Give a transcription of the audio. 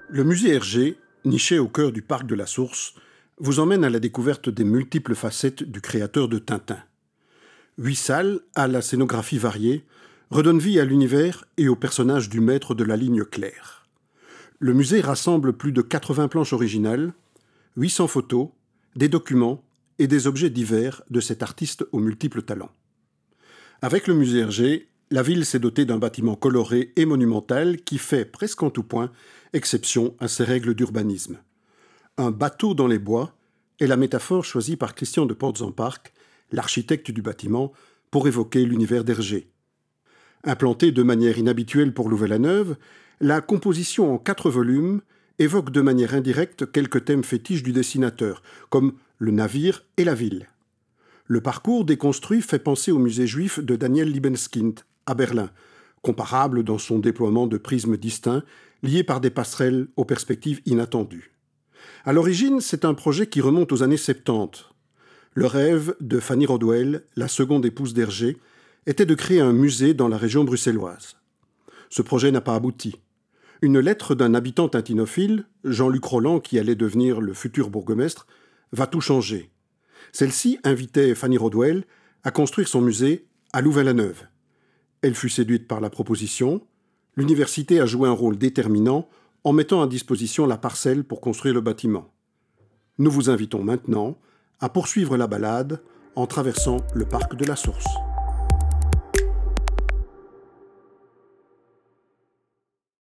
Le musée Hergé, niché au cœur du parc de la Source, vous emmène à la découverte des multiples facettes du créateur de Tintin. 8 salles, à la scénographie variée, redonnent vie à l'univers et aux personnages du maître de la ligne claire. Le musée rassemble plus de 80 planches originales, 800 photos, des documents et des objets divers de cet artiste aux multiples talents. Avec le musée Hergé, la ville s'est dotée d'un bâtiment coloré et monumental qui fait, presque en tout point, exception à ses règles d'urbanisme. Un bateau dans les bois est la métaphore choisie par Christian de Portzamparc, l'architecte du bâtiment, pour évoquer l'univers d'Hergé. Implantée de manière inhabituelle pour Louvain-la-Neuve, la composition en 4 volumes évoque de manière indirecte quelques thèmes fétiches du dessinateur, comme le navire et la ville. Le parcours déconstruit fait penser au musée juif de Daniel Libeskind, à Berlin, comparable dans son déploiement de prismes distincts, liés par des passerelles aux perspectives inattendues. À l'origine, c'est un projet qui remonte aux années 70. Le rêve de Fanny Rodwell, la seconde épouse d'Hergé, était de créer un musée dans la région bruxelloise. Ce projet n'a pas abouti. Une lettre d'un habitant tintinophile, Jean-Luc Roland, qui allait devenir le futur bourgmestre, va tout changer. Celle-ci invitait Fanny Rodwell à construire son musée à Louvain-la-Neuve. Elle fut séduite par la proposition. L'université a joué un rôle déterminant en mettant à disposition la parcelle pour construire le bâtiment. Nous vous invitons maintenant à poursuivre la balade en traversant le parc de la Source.